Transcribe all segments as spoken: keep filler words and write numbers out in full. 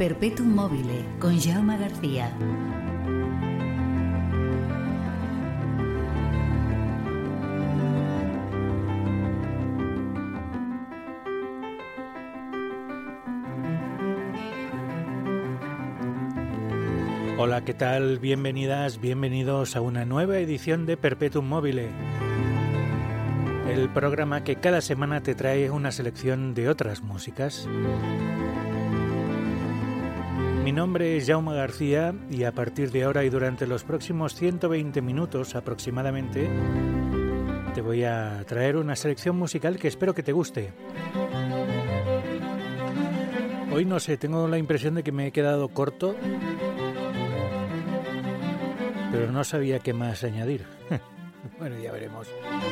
Perpetuum mobile con Jaume García. Hola, ¿qué tal? Bienvenidas, bienvenidos a una nueva edición de Perpetuum mobile, el programa que cada semana te trae una selección de otras músicas. Mi nombre es Jaume García y a partir de ahora y durante los próximos ciento veinte minutos aproximadamente te voy a traer una selección musical que espero que te guste. Hoy no sé, tengo la impresión de que me he quedado corto, pero no sabía qué más añadir. Bueno, ya veremos.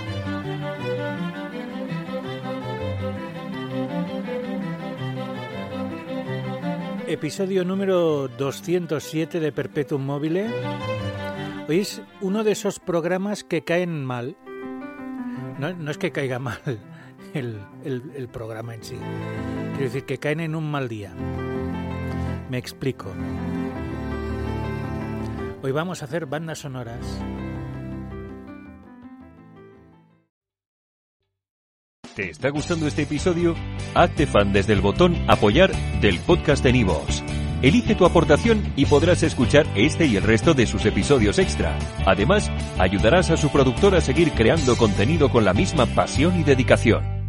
Episodio número doscientos siete de Perpetuum mobile. Hoy es uno de esos programas que caen mal. No, no es que caiga mal el, el, el programa en sí. Quiero decir que caen en un mal día. Me explico. Hoy vamos a hacer bandas sonoras. ¿Te está gustando este episodio? Hazte fan desde el botón Apoyar del podcast de Nivos. Elige tu aportación y podrás escuchar este y el resto de sus episodios extra. Además, ayudarás a su productor a seguir creando contenido con la misma pasión y dedicación.